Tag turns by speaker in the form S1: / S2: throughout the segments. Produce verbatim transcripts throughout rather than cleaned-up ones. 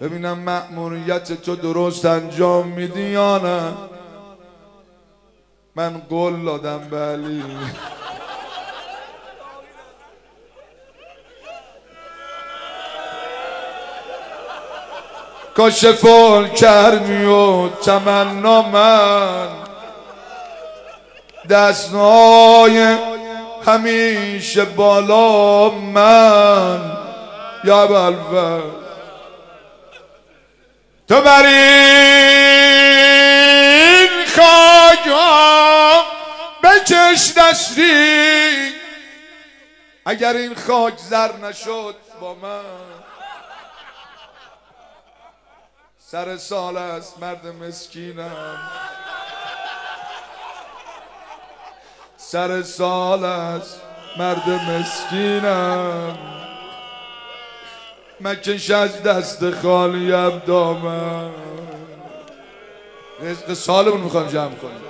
S1: ببینم مأموریت تو درست انجام میدی یا نه. من قول دادم به علی کاشف الکرمی و تمنا من دستهای همیشه بالا من یا بلفر تو بر این خاک ها بکش دستی اگر این خاک زر نشد با من. سر سال است مرد مسکینم، سر سال است مرد مسکینم، مکش از دست خالیم دامن. رزق سالمون میخوام جمع کنیم.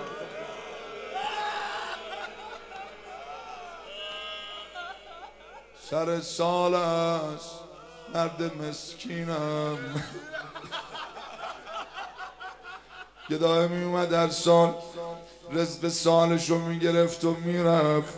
S1: سر سال است مرد مسکینم. گدای می اومد هر سال رزق سالشو میگرفت و میرفت.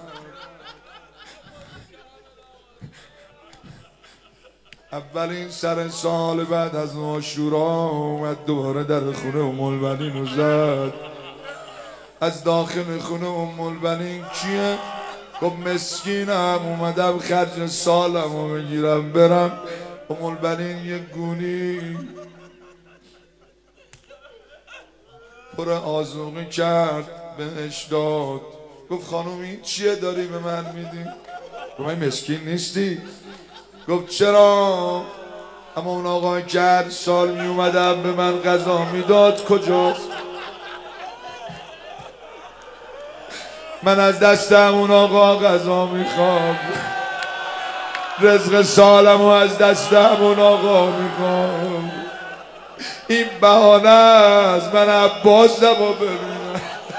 S1: اولین سر سال بعد از عاشورا اومد دوباره در خونه ام البنین رو زد. از داخل خونه ام البنین کیه؟ گفت مسکینم اومدم خرج سالم رو بگیرم برم. ام البنین یه گونی پر آذوقه کرد بهش داد. گفت خانوم این چیه داری به من میدی؟ گفت من مسکین نیستی؟ گفت چرا؟ اما اون آقای که هر سال می اومدم به من غذا میداد کجاست؟ من از دستم اون آقا غذا میخوام، رزق سالمو از دستم اون آقا میخوام. این بهانه است من عباسم رو ببینم.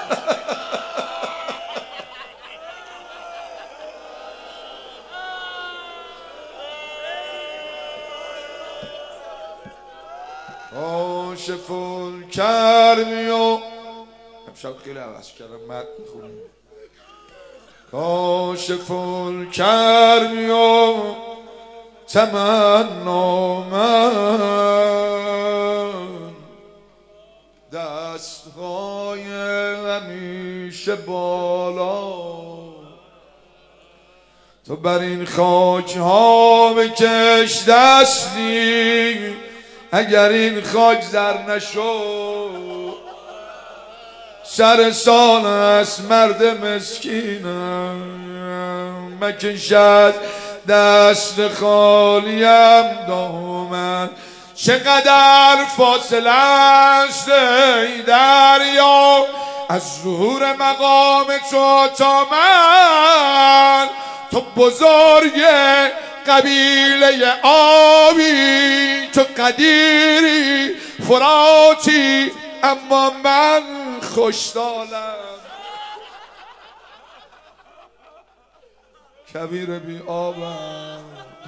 S1: کاشف الکرمی و امشب خیلی عوض کردم مد میخونیم. کاشف الکرمی و تمنا من دستهای همیشه بالا تو بر این خاک ها بکش دستی اگر این خاک زر نشد. سر سال است مرد مسکینم، مکش از دست خالیم دامن. چقدر فاصله است ای دریا از ظهور مقام تو تا من. تو بزرگ قبیله آبی، تو قدیری فراتی، اما من خوشحالم کبیر بی آبم.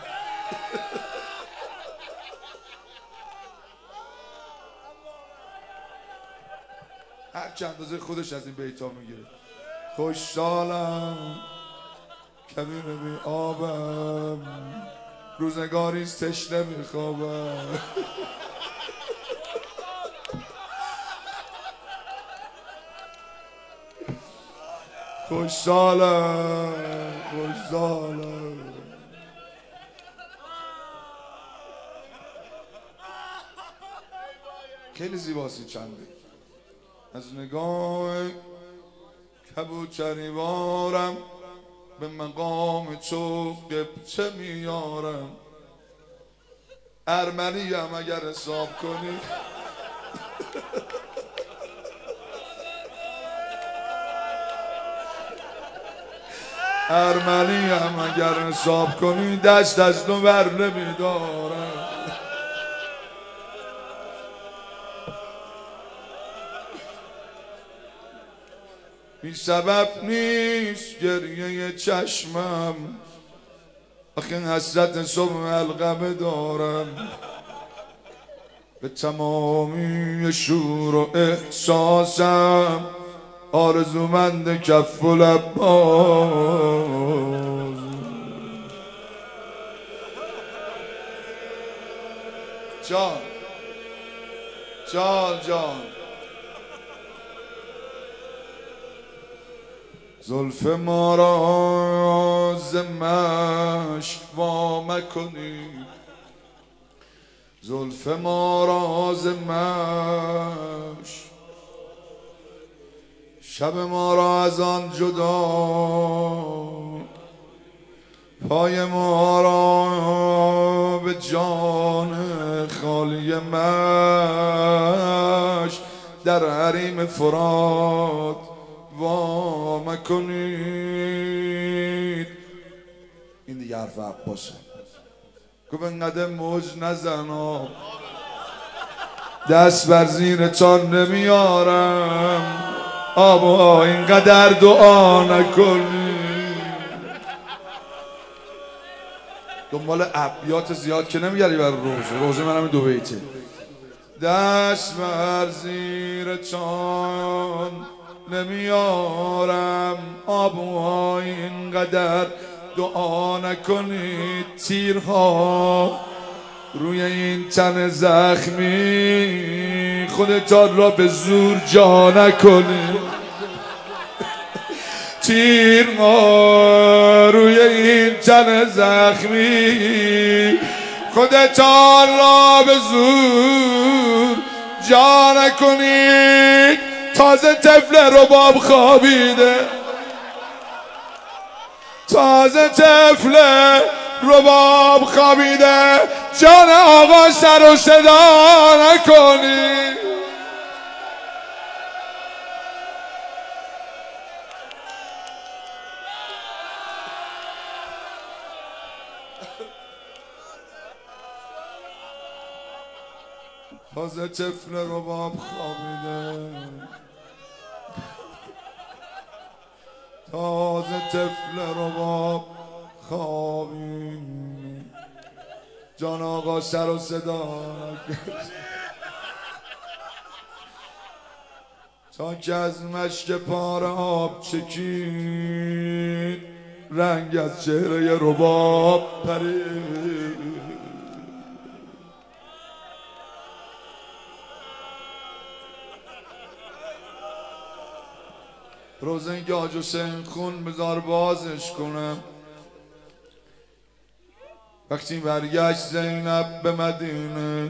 S1: هر چند اندازه خودش از این بیتا میگیره. خوشحالم کبیر بی آبم، روزگاریست تشنه میخوابم. خوشحالم خوشحالم. خیلی زیباسی چنده از نگاه کبوتری بارم به مقام تو قبطه میارم. ارمنی هم اگر حساب کنی ارمنی هم اگر حساب کنی دست از تو بر نمیدارم. بی سبب نیست گریه چشمم، آخه حسرت صبح القمه دارم. به تمامی شور و احساسم آرزومند کف و لب باز. جان جان جان زلف ما را ز مشک وا مکنید، زلف ما را ز مشک، شب ما را از آن جدا، پای ما را به جان خالی مشک در حریم فرات وا مکنید. این دیگه حرف عباسه. گفت انقدر موج نزن، دست بر زیرتان نمیارم، آبا اینقدر دعا نکنید. دنبال ابیات زیاد که نمیگردی بر روزه، روزه منم دو بیته. دست بر زیرتان نمیارم، آبا اینقدر دعا نکنید. تیرها روی این تن زخمی، خودتان را به زور جا نکنید. تیرها روی این تن زخمی، خودتان را به زور جا نکنید. تازه طفل رباب خوابیده، تازه طفل رباب خوابیده، جان آقا سر و صدا نکنید. تازه طفل رباب خوابیده، تازه طفل رباب خوابیده، جان آقا سر و صدا تا که از مشک پاره آب چکید، رنگ از چهره رباب پرید. روز این که حاج حسین خون بذار بازش کنم. وقتی برگشت زینب به مدینه،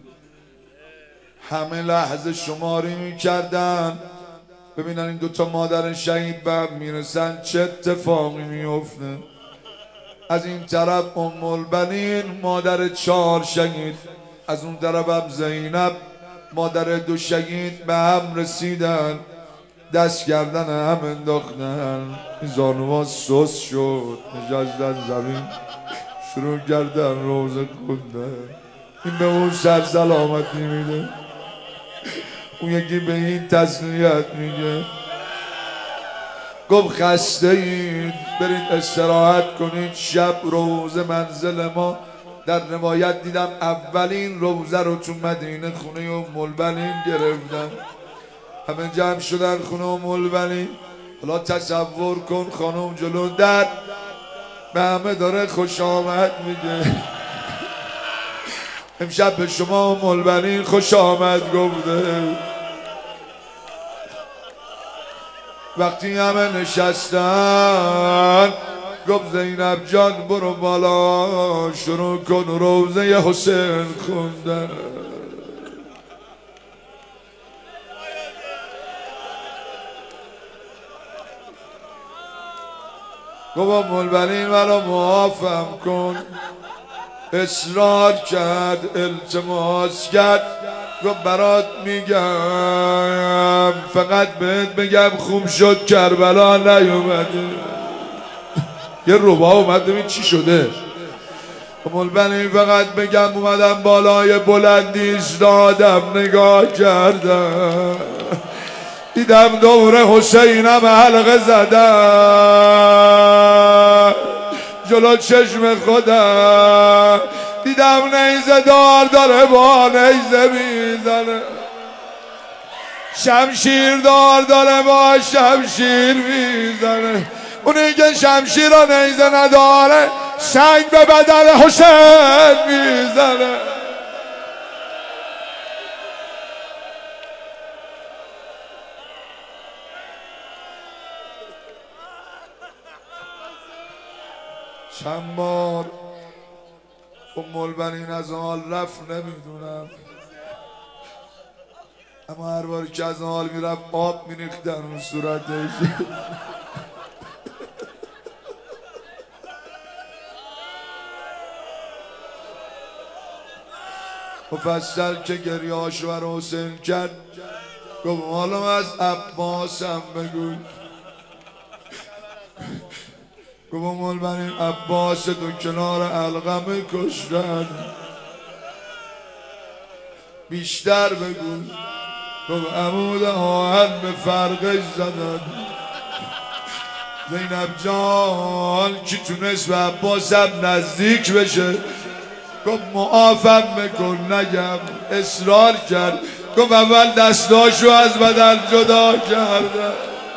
S1: همه لحظه شماری میکردن ببینن این دوتا مادر شهید به هم میرسن چه اتفاقی میفته. از این طرف ام البنین مادر چهار شهید، از اون طرف هم زینب مادر دو شهید به هم رسیدن، دست کردن هم انداختن. این زانوها سوس شد، نشستن زمین شروع کردن روزه خوندن. این به اون سر سلامتی میده، اون یکی به این تسلیت میگه. گفت خسته اید برید استراحت کنید، شب روزه منزل ما. در روایت دیدم اولین روزه رو تو مدینه خونه ام البنین گرفتن. همه جمع شدن خونه ام البنین. حالا تصور کن خانم جلو در به همه داره خوش آمد میگه. امشب به شما ام البنین خوش آمد گفته. وقتی همه نشستن گفت زینب جان برو بالا شروع کن روزه حسین خوندن. گفت ام البنین مرا معافم کن. اصرار کرد التماس کرد. گفت برات میگم فقط بهت بگم خوب شد کربلا نیومده. یه ربا اومد ببین چی شده. ام البنین فقط بگم اومدم بالای بلندی ایستادم نگاه کردم دیدم دور حسینم حلقه زدم جلو چشم خودم. دیدم نیزه دار داره با نیزه میزنه، شمشیر دار داره با شمشیر میزنه. اونی که شمشیر و نیزه نداره سنگ به بدن حسین میزنه. چند بار ام البنین از حال رفت نمیدونم، اما هر بار که از حال میرفت آب میریختن اون صورتش. مفصل که گریه‌اش رو حسین کرد گفت حالا از عباسم بگو. گفت ام البنین عباس تو کنار علقمه کشتن، بیشتر بگو. گفت عمود آهن به فرقش زدن. زینب جان کی تونست به عباسم نزدیک بشه؟ گفت معافم بکن نگم. اصرار کرد. گفت اول دستاشو از بدن جدا کرده.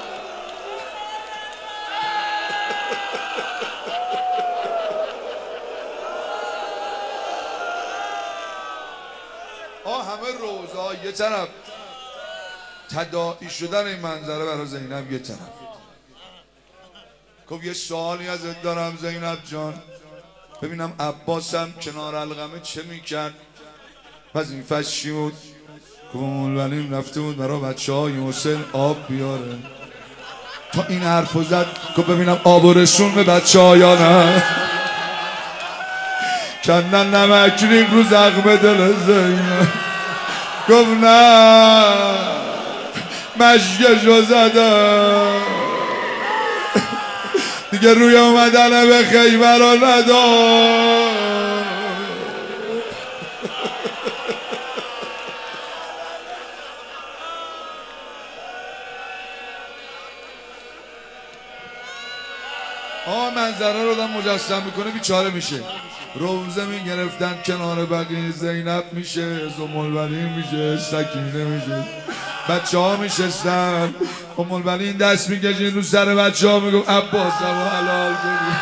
S1: آه همه روزا یه طرف، تداعی شدن این منظره برای زینب یه طرف. گفت یه سوالی ازت دارم زینب جان، ببینم عباسم کنار علقمه چه میکرد؟ وظیفش چی بود؟ گفت ام البنین رفته بود برای بچه های حسین آب بیاره. تا این حرفو زد گفت ببینم آب و رسون به بچه ها یا نه. کندن نمک ریخت رو زخم دل زینب. گفت نه مشکشو زدم دیگه روی اومدن به خیبر رو ندار. آه منظره رو دم مجسم میکنه بیچاره میشه. روزه میگرفتن کنار بقیه، زینب میشه، ام البنین میشه، سکینه میشه، بچه ها میشستن. ام البنین دست میکشید رو سر بچه ها میگفت عباسم رو حلال کنی.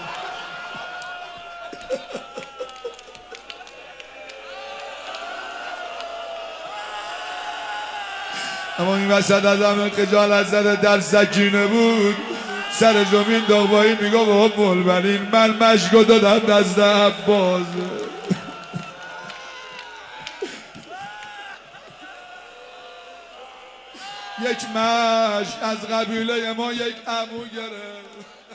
S1: اما این وسط از همه خجالت زده در سکینه بود، سر زمین داغبایی میگفت ام البنین من مشکو دادم دست عباس. یک مشک از قبیله ما یک عمو گرفت.